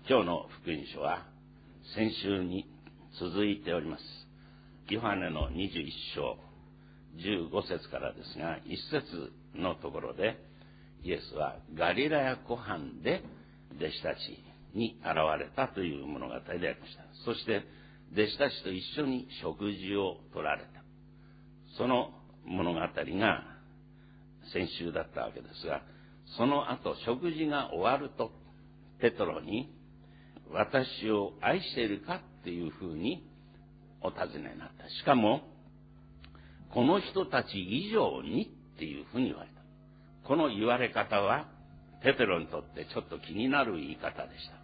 今日の福音書は先週に続いております。ヨハネの21章15節からですが、1節のところでイエスはガリラヤ湖畔で弟子たちに現れたという物語でありました。そして弟子たちと一緒に食事を取られた、その物語が先週だったわけですが、その後食事が終わるとペトロに私を愛しているかっていうふうにお尋ねになった。しかもこの人たち以上にっていうふうに言われた。この言われ方はペテロにとってちょっと気になる言い方でした。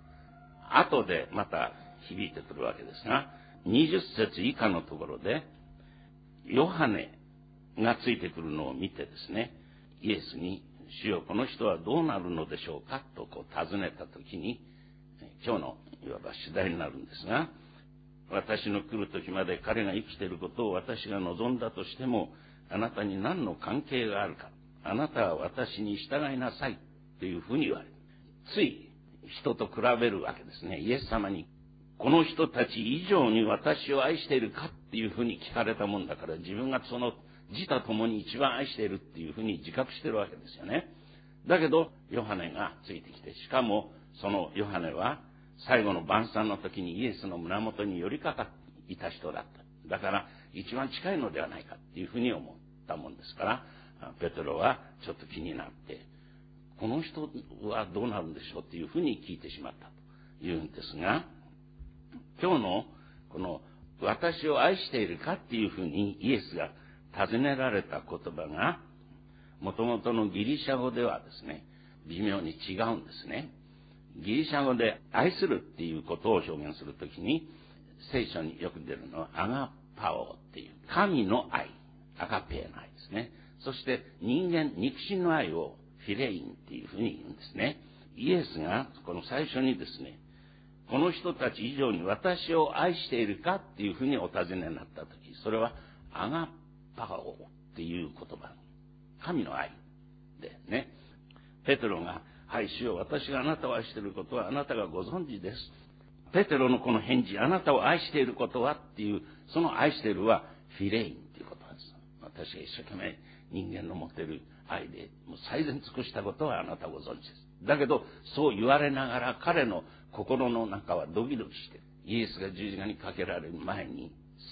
後でまた響いてくるわけですが、20節以下のところでヨハネがついてくるのを見てですね、イエスに主よこの人はどうなるのでしょうかと尋ねたときに、今日のいわば主題になるんですが、私の来る時まで彼が生きていることを私が望んだとしてもあなたに何の関係があるか、あなたは私に従いなさいというふうに言われる。つい人と比べるわけですね。イエス様にこの人たち以上に私を愛しているかっていうふうに聞かれたもんだから、自分がその自他ともに一番愛しているっていうふうに自覚しているわけですよね。だけどヨハネがついてきて、しかもそのヨハネは最後の晩餐の時にイエスの胸元に寄りかかっていた人だった。だから一番近いのではないかっていうふうに思ったもんですから、ペテロはちょっと気になって、この人はどうなるんでしょうっていうふうに聞いてしまったというんですが、今日のこの私を愛しているかっていうふうにイエスが尋ねられた言葉が、もともとのギリシャ語ではですね、微妙に違うんですね。ギリシャ語で愛するっていうことを表現するときに、聖書によく出るのはアガパオっていう神の愛、アガペの愛ですね。そして人間、肉親の愛をフィレインっていうふうに言うんですね。イエスがこの最初にですね、この人たち以上に私を愛しているかっていうふうにお尋ねになったとき、それはアガパオっていう言葉、神の愛でね、ペテロが、はい主よ、私があなたを愛していることはあなたがご存知です。ペテロのこの返事、あなたを愛していることはっていう、その愛しているはフィレインっていうことです。私が一生懸命人間の持っている愛でもう最善尽くしたことはあなたご存知です。だけどそう言われながら彼の心の中はドキドキしている。イエスが十字架にかけられる前に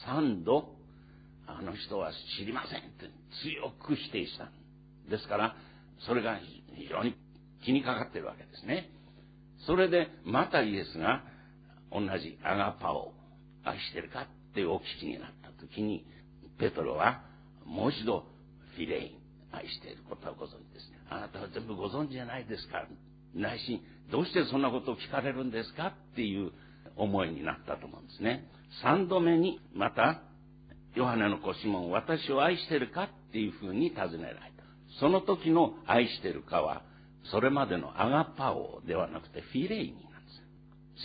3度あの人は知りませんって強く否定したんですから、それが非常に気にかかっているわけですね。それでまたイエスが同じアガパを愛してるかってお聞きになった時に、ペトロはもう一度フィレイン、愛していることはご存知ですね。あなたは全部ご存知じゃないですか。内心どうしてそんなことを聞かれるんですかっていう思いになったと思うんですね。3度目にまたヨハネの子シモン、私を愛しているかっていうふうに尋ねられた。その時の愛しているかはそれまでのアガパオではなくてフィレインなんです。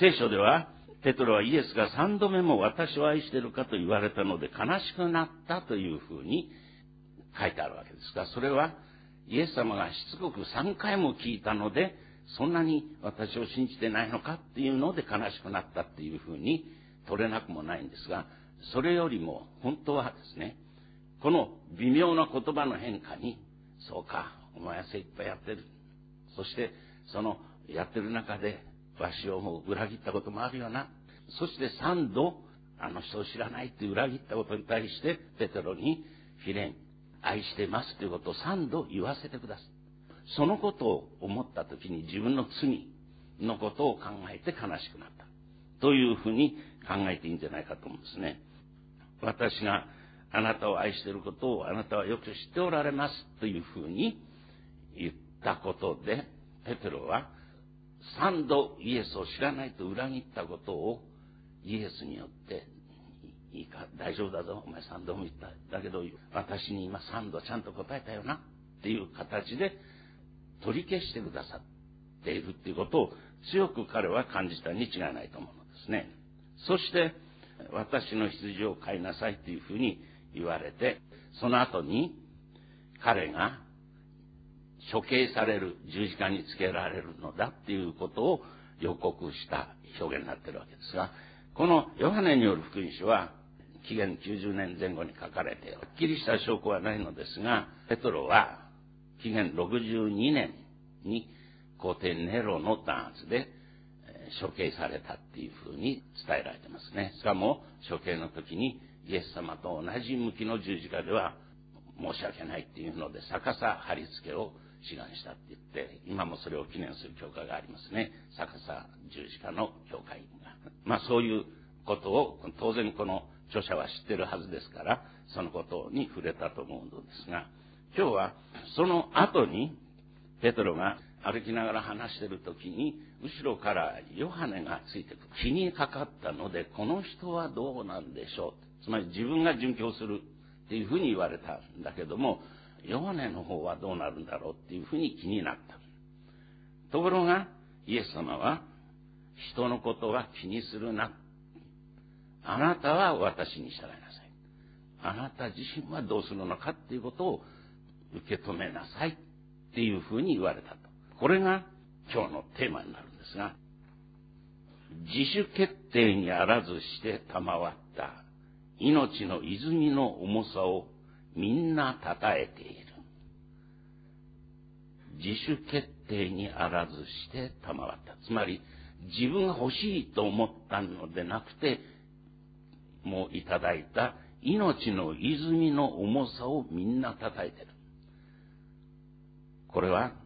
聖書ではペトロはイエスが3度目も私を愛しているかと言われたので悲しくなったというふうに書いてあるわけですが、それはイエス様がしつこく3回も聞いたので、そんなに私を信じてないのかっていうので悲しくなったっていうふうに取れなくもないんですが、それよりも本当はですね、この微妙な言葉の変化に、そうか、お前は精一杯やってる。そしてそのやってる中でわしをもう裏切ったこともあるよな。そして3度あの人を知らないって裏切ったことに対してペテロにフィレン、愛してますということを3度言わせてください。そのことを思ったときに自分の罪のことを考えて悲しくなったというふうに考えていいんじゃないかと思うんですね。私があなたを愛していることをあなたはよく知っておられますというふうに言ったことで、ペテロは3度イエスを知らないと裏切ったことをイエスによって、いいか大丈夫だぞお前3度も言った、だけど私に今3度ちゃんと答えたよなっていう形で取り消してくださっているっていうことを強く彼は感じたに違いないと思うのですね。そして私の羊を飼いなさいというふうに言われて、その後に彼が処刑される、十字架につけられるのだっていうことを予告した表現になっているわけですが、このヨハネによる福音書は紀元90年前後に書かれて、はっきりした証拠はないのですが、ペトロは紀元62年に皇帝ネロの弾圧で処刑されたっていうふうに伝えられてますね。しかも処刑の時にイエス様と同じ向きの十字架では申し訳ないっていうので逆さ貼り付けを志願したって言って、今もそれを記念する教会がありますね。逆さ十字架の教会が。そういうことを当然この著者は知ってるはずですから、そのことに触れたと思うのですが、今日はその後にペトロが歩きながら話している時に後ろからヨハネがついてくる。気にかかったので、この人はどうなんでしょう。つまり自分が殉教するっていうふうに言われたんだけども、ヨハネの方はどうなるんだろうっていうふうに気になった。ところがイエス様は、人のことは気にするな。あなたは私に従いなさい。あなた自身はどうするのかっていうことを受け止めなさいっていうふうに言われたと。これが今日のテーマになるんですが、自主決定にあらずして賜った命の泉の重さをみんな称えている。自主決定にあらずして賜った。つまり自分が欲しいと思ったのでなくて、もういただいた命の泉の重さをみんな称えている。これは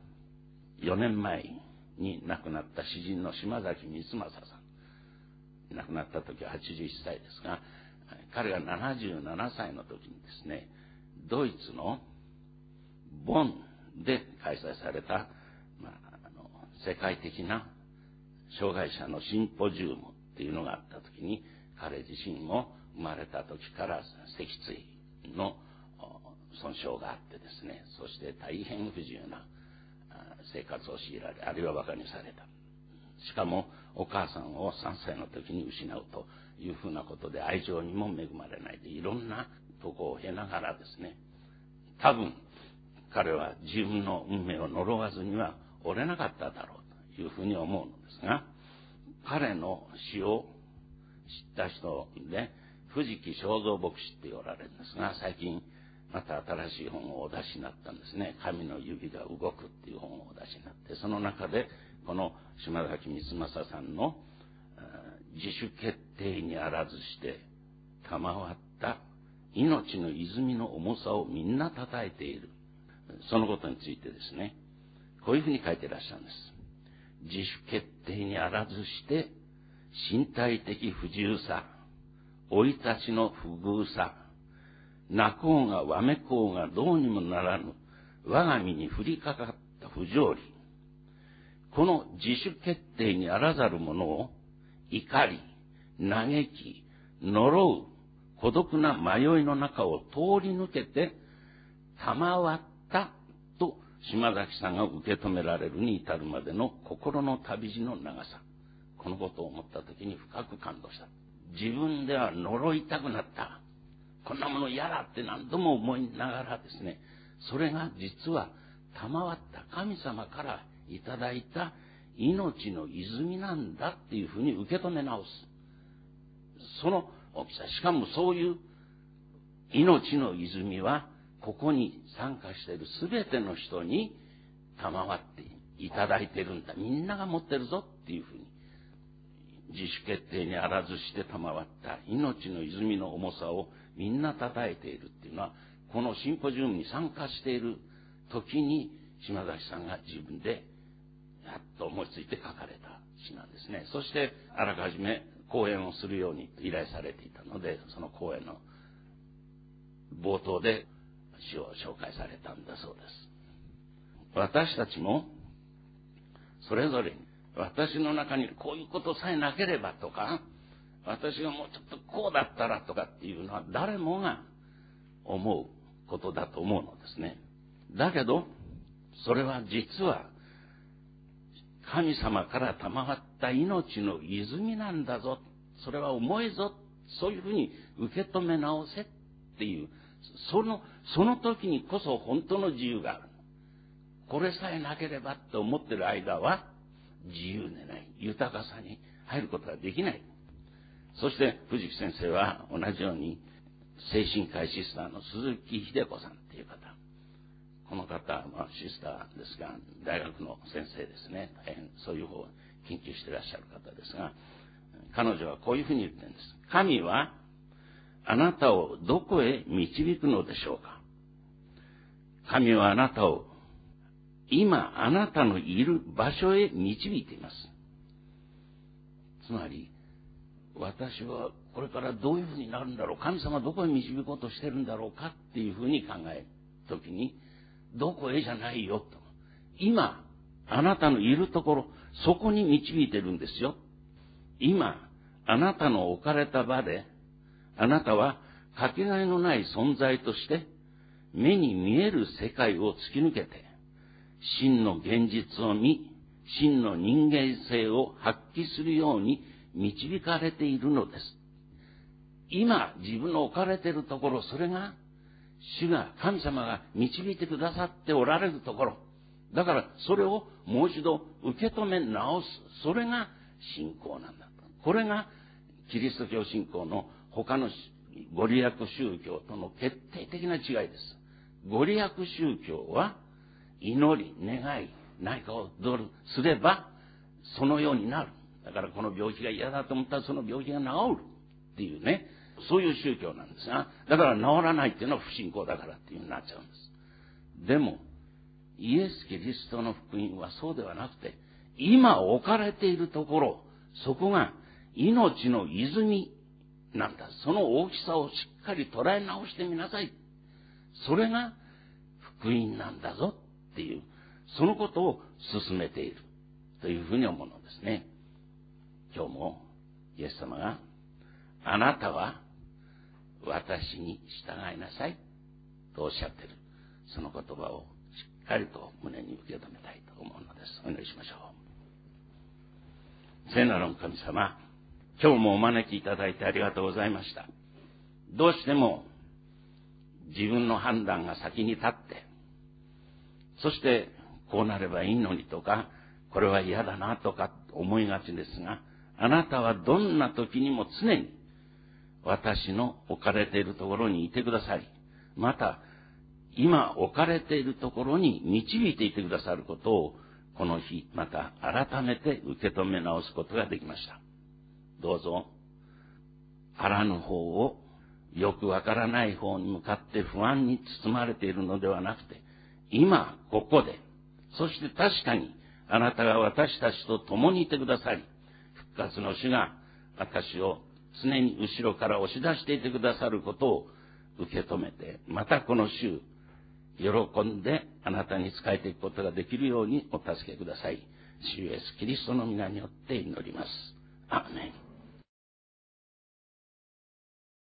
4年前に亡くなった詩人の島崎光正さん。亡くなった時は81歳ですが、彼が77歳の時にですね、ドイツのボンで開催された、世界的な障害者のシンポジウムっていうのがあった時に、彼自身も生まれた時から脊椎の損傷があってですね、そして大変不自由な生活を強いられ、あるいは馬鹿にされた。しかもお母さんを3歳の時に失うというふうなことで、愛情にも恵まれないで、いろんなとこを経ながらですね、多分彼は自分の運命を呪わずには折れなかっただろうというふうに思うのですが、彼の死を知った人で藤木正蔵牧師って言われるんですが、最近また新しい本をお出しになったんですね。神の指が動くっていう本をお出しになって、その中でこの島崎光正さんの自主決定にあらずして賜った命の泉の重さをみんな称えている、そのことについてですね、こういうふうに書いていらっしゃるんです。自主決定にあらずして身体的不自由さ、生い立ちの不遇さ、泣こうがわめこうがどうにもならぬ我が身に降りかかった不条理、この自主決定にあらざるものを怒り、嘆き、呪う孤独な迷いの中を通り抜けて賜ったと島崎さんが受け止められるに至るまでの心の旅路の長さ、このことを思った時に深く感動した。自分では呪いたくなった、こんなもの嫌だって何度も思いながらですね、それが実は賜った神様からいただいた命の泉なんだっていうふうに受け止め直す。その大きさ、しかもそういう命の泉はここに参加している全ての人に賜っていただいているんだ、みんなが持ってるぞっていうふうに、自主決定にあらずして賜った命の泉の重さをみんな称えているっていうのは、このシンポジウムに参加している時に島崎さんが自分でやっと思いついて書かれた詩なんですね。そしてあらかじめ講演をするように依頼されていたので、その講演の冒頭で詩を紹介されたんだそうです。私たちもそれぞれに、私の中にこういうことさえなければとか、私がもうちょっとこうだったらとかっていうのは誰もが思うことだと思うのですね。だけどそれは実は神様から賜った命の泉なんだぞ、それは重いぞ、そういうふうに受け止め直せっていう、その時にこそ本当の自由がある。これさえなければって思ってる間は自由でない、 豊かさに入ることができない。そして藤木先生は同じように精神科医シスターの鈴木秀子さんっていう方、この方はシスターですが大学の先生ですね。大変そういう方を研究していらっしゃる方ですが、彼女はこういうふうに言ってるんです。神はあなたをどこへ導くのでしょうか。神はあなたを今あなたのいる場所へ導いています。つまり私はこれからどういうふうになるんだろう、神様はどこへ導こうとしてるんだろうかっていうふうに考えるときに、どこへじゃないよと、今あなたのいるところ、そこに導いてるんですよ。今あなたの置かれた場で、あなたはかけがえのない存在として目に見える世界を突き抜けて真の現実を見、真の人間性を発揮するように導かれているのです。今自分の置かれているところ、それが主が、神様が導いてくださっておられるところ。だからそれをもう一度受け止め直す。それが信仰なんだ。これがキリスト教信仰の他のご利益宗教との決定的な違いです。ご利益宗教は祈り、願い、何かをどうすればそのようになる。だからこの病気が嫌だと思ったらその病気が治るっていうね、そういう宗教なんですが、だから治らないっていうのは不信仰だからっていうふうになっちゃうんです。でもイエス・キリストの福音はそうではなくて、今置かれているところ、そこが命の泉なんだ。その大きさをしっかり捉え直してみなさい。それが福音なんだぞっていう、そのことを進めているというふうに思うのですね。今日もイエス様が、あなたは私に従いなさいとおっしゃっている、その言葉をしっかりと胸に受け止めたいと思うのです。お祈りしましょう。聖なる神様、今日もお招きいただいてありがとうございました。どうしても自分の判断が先に立って、そしてこうなればいいのにとか、これは嫌だなとか思いがちですが、あなたはどんな時にも常に私の置かれているところにいてくださり、また今置かれているところに導いていてくださることを、この日また改めて受け止め直すことができました。どうぞあらぬ方を、よくわからない方に向かって不安に包まれているのではなくて、今ここで、そして確かにあなたが私たちと共にいてくださり、復活の主が私を常に後ろから押し出していてくださることを受け止めて、またこの週喜んであなたに仕えていくことができるようにお助けください。主イエスキリストの皆によって祈ります。アーメン。